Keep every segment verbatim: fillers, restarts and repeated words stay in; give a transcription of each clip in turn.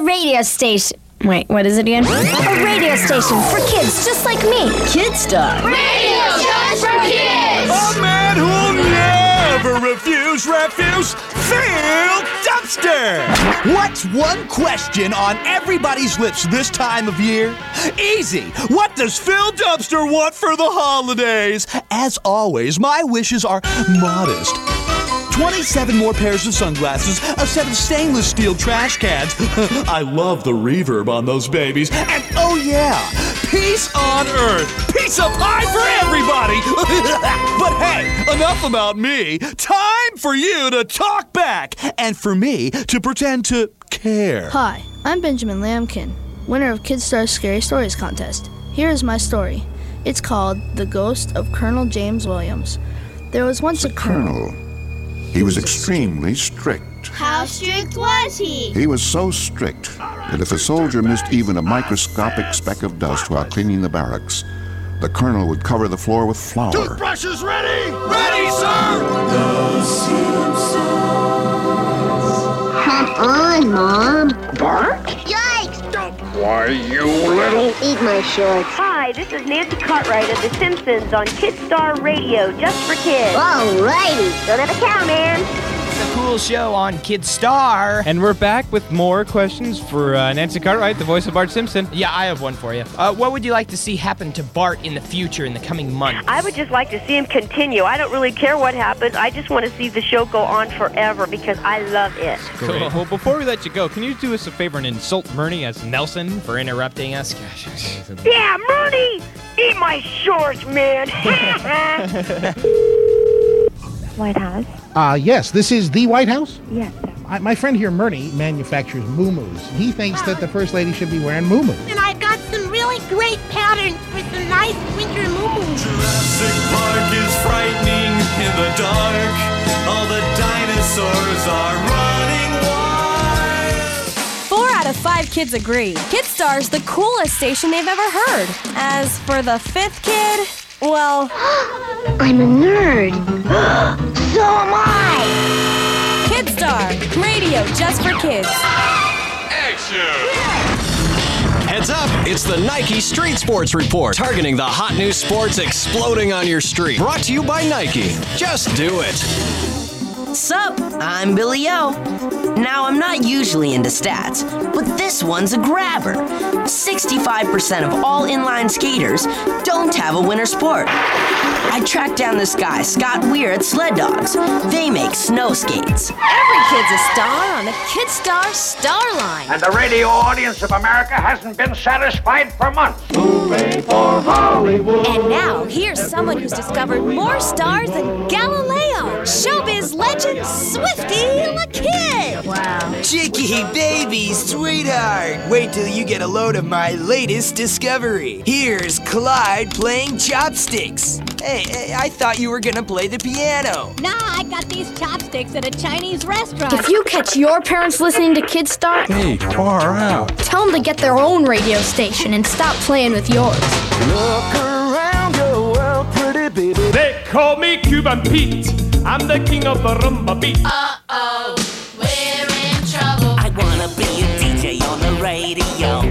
A radio station. Wait, what is it again? A radio station for kids just like me. Kidstar. Radio just for kids. A man who'll never refuse, refuse, Phil Dumpster. What's one question on everybody's lips this time of year? Easy. What does Phil Dumpster want for the holidays? As always, my wishes are modest. twenty-seven more pairs of sunglasses, a set of stainless steel trash cans. I love the reverb on those babies. And oh yeah, peace on earth. Pizza pie for everybody. But hey, enough about me. Time for you to talk back and for me to pretend to care. Hi, I'm Benjamin Lambkin, winner of Kidstar's Scary Stories contest. Here is my story. It's called The Ghost of Colonel James Williams. There was once a colonel. He was extremely strict. How strict was he? He was so strict that if a soldier missed even a microscopic speck of dust while cleaning the barracks, the colonel would cover the floor with flour. Toothbrushes ready? Ready, sir! The Simpsons. Come on, Mom. Bart? Yikes! Why, you little... Eat my shorts. Hi, this is Nancy Cartwright of The Simpsons on Kidstar Radio, just for kids. Alrighty. Don't have a cow, man. It's a cool show on Kidstar. And we're back with more questions for uh, Nancy Cartwright, the voice of Bart Simpson. Yeah, I have one for you. Uh, what would you like to see happen to Bart in the future, in the coming months? I would just like to see him continue. I don't really care what happens. I just want to see the show go on forever because I love it. Cool. Well, before we let you go, can you do us a favor and insult Murney as Nelson for interrupting us? Gosh. Yeah, Murney! Eat my shorts, man! White House. Uh, yes, this is the White House? Yes. I, my friend here, Murney, manufactures moo-moos. He thinks that the First Lady should be wearing moo-moos. And I got some really great patterns for some nice winter moo-moos. Jurassic Park is frightening in the dark. All the dinosaurs are running wild. Four out of five kids agree. Kidstar's the coolest station they've ever heard. As for the fifth kid, well... I'm a nerd. So am I. Kidstar, radio just for kids. Action! Heads up, it's the Nike Street Sports Report, targeting the hot new sports exploding on your street. Brought to you by Nike. Just do it. Sup, I'm Billy O. Now, I'm not usually into stats, but this one's a grabber. sixty-five percent of all inline skaters don't have a winter sport. I tracked down this guy, Scott Weir at Sled Dogs. They make snow skates. Every kid's a star on the Kidstar Star Line. And the radio audience of America hasn't been satisfied for months. Hooray for Hollywood. And now, here's someone who's discovered more stars than Galileo. Showbiz legend Swifty LaKid. Wow. Chicky, baby, sweetheart. Wait till you get a load of my latest discovery. Here's Clyde playing chopsticks. Hey, hey, I thought you were gonna play the piano. Nah, I got these chopsticks at a Chinese restaurant. If you catch your parents listening to Kidstar, Hey, far out. tell them to get their own radio station and stop playing with yours. Look around your world, pretty baby. They call me Cuban Pete. I'm the king of the rumba beat. Uh-oh, we're in trouble. I wanna be a D J on the radio.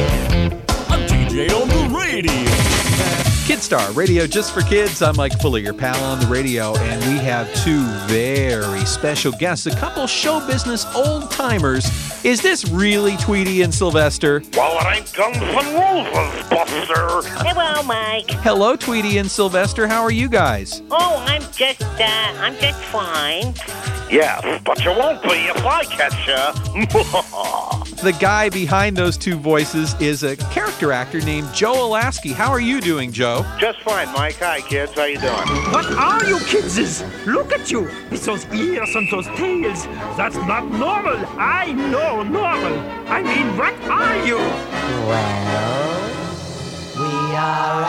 A D J on the radio. Kidstar, radio just for kids. I'm Mike Fuller, your pal on the radio, and we have two very special guests, a couple show business old-timers. Is this really Tweety and Sylvester? Well, it ain't Guns N' Roses, Buster. Hello, Mike. Hello, Tweety and Sylvester. How are you guys? Oh, I'm just, uh, I'm just fine. Yes, but you won't be if I catch ya. The guy behind those two voices is a character actor named Joe Alasky. How are you doing, Joe? Just fine, Mike. Hi, kids. How you doing? What are you kids? Look at you. With those ears and those tails. That's not normal. I know normal. I mean, what are you? Well, we are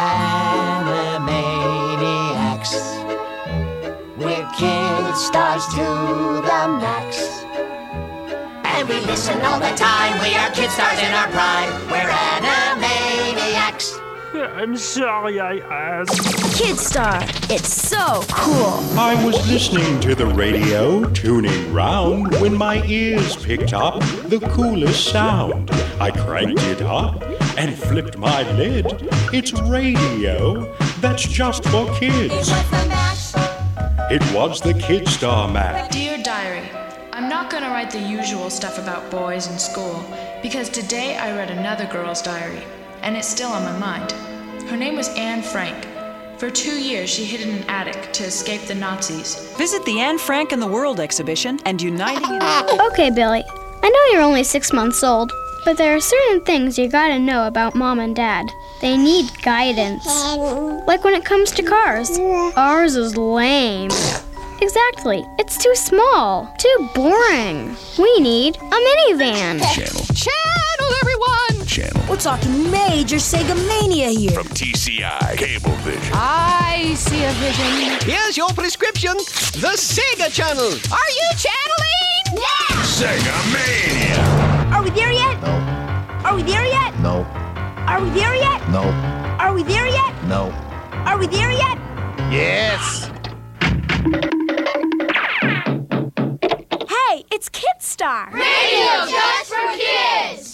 Animaniacs. We're kid stars to the max. And we listen all the time. We are kid stars in our prime. We're Animaniacs. I'm sorry I asked. Kidstar, it's so cool. I was listening to the radio, tuning round, when my ears picked up the coolest sound. I cranked it up and flipped my lid. It's radio that's just for kids. It was the Kidstar Mash. Dear Diary, I'm not going to write the usual stuff about boys in school, because today I read another girl's diary, and it's still on my mind. Her name was Anne Frank. For two years, she hid in an attic to escape the Nazis. Visit the Anne Frank in the World exhibition and uniting in... Okay, Billy. I know you're only six months old, but there are certain things you gotta know about Mom and Dad. They need guidance. Like when it comes to cars. Ours is lame. Exactly. It's too small. Too boring. We need a minivan. Channel. Channel, everyone! Channel. We're talking major Sega Mania here. From T C I Cablevision. I see a vision. Here's your prescription, the Sega Channel. Are you channeling? Yeah! Sega Mania. Are we there yet? No. Are we there yet? No. Are we there yet? No. Are we there yet? No. Are we there yet? Yes. Hey, it's Kidstar. Radio just for kids.